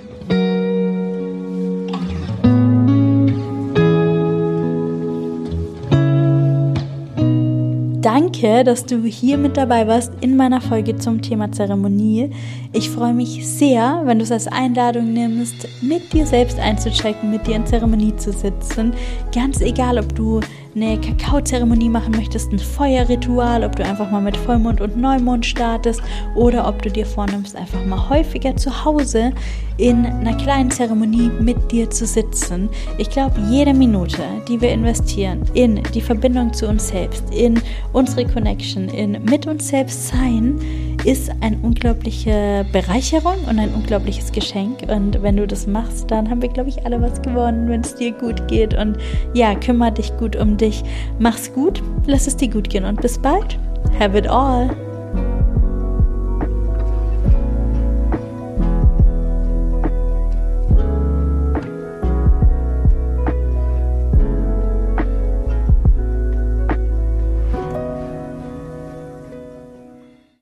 Danke, dass du hier mit dabei warst in meiner Folge zum Thema Zeremonie. Ich freue mich sehr, wenn du es als Einladung nimmst, mit dir selbst einzuchecken, mit dir in Zeremonie zu sitzen. Ganz egal, ob du eine Kakaozeremonie machen möchtest, ein Feuerritual, ob du einfach mal mit Vollmond und Neumond startest oder ob du dir vornimmst, einfach mal häufiger zu Hause in einer kleinen Zeremonie mit dir zu sitzen. Ich glaube, jede Minute, die wir investieren in die Verbindung zu uns selbst, in unsere Connection, in mit uns selbst sein, ist eine unglaubliche Bereicherung und ein unglaubliches Geschenk. Und wenn du das machst, dann haben wir, glaube ich, alle was gewonnen, wenn es dir gut geht. Und ja, kümmere dich gut um dich. Mach's gut, lass es dir gut gehen und bis bald. Have it all.